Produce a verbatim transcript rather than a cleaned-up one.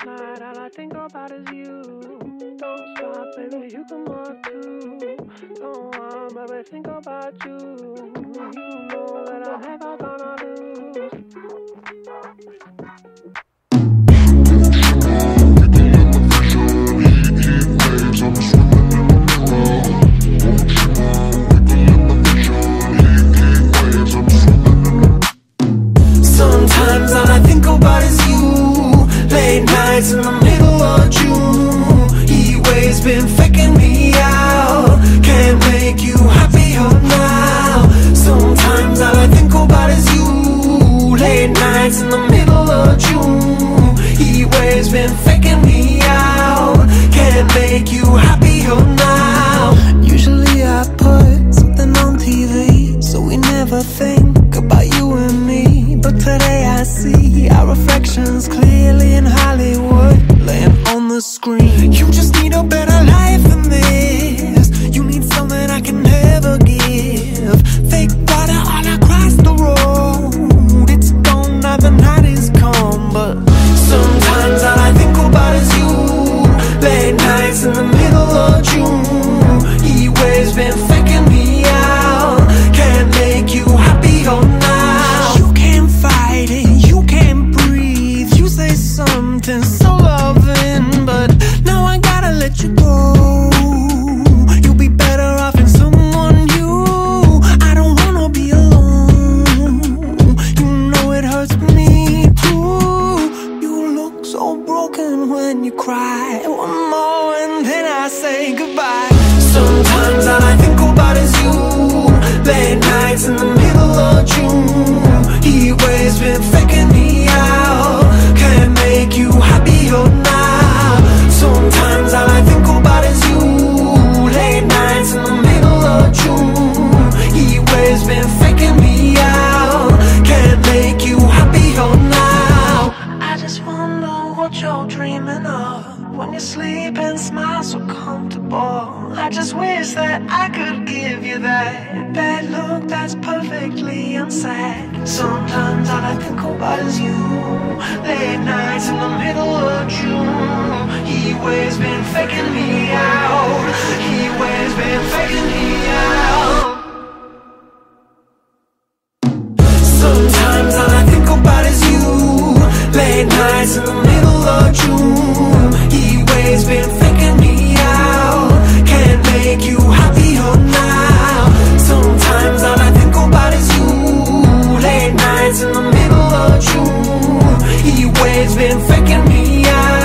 night, all I think about is you. Don't stop, baby, you can walk too. Go on, baby, think about you. You know that I'm never gonna lose. Sometimes all I think about is you. Late nights in the middle of June. Heat waves been faking me out. Can't make you happier now. Sometimes all I think about is you. Late nights in the middle of June. Heat waves been faking me out. Can't make you happier now. Usually I put something on T V, so we never think about you and me. But today I see our reflections clearly in Hollywood, laying on the screen. You just need a better life than this. You need something I can never give. Fake water all across the road. It's gone now, the night is come. But sometimes all I think about is you. Late nights in the middle of June. Heat waves been faking me out. Can't make you happier now. You can't fight it, you can't breathe. You say something so loving, but now I gotta let you go. You'll be better off in someone new. I don't wanna be alone. You know it hurts me too. You look so broken when you cry. One more and then I say goodbye. Sometimes all I think about is you. Late nights in the middle of June. Heat waves been faking me out. Can't make you happier now. Sometimes all I think about is you. Late nights in the middle of June. Heat waves been faking me out. Can't make you happier now. I just wonder what you're dreaming of when you sleep and smile so comfortable. I just wish that I could give you that bad look that's perfectly unsaid. Sometimes all I think about is you. Late nights in the middle of June. Heat waves been faking me out. Heat waves been faking me out. Sometimes all I think about is you. Late nights in the middle of June. Heat waves been faking me out. Can't make you happier now. Sometimes all I think about is you. Late nights in the middle of June. Heat waves been faking me out.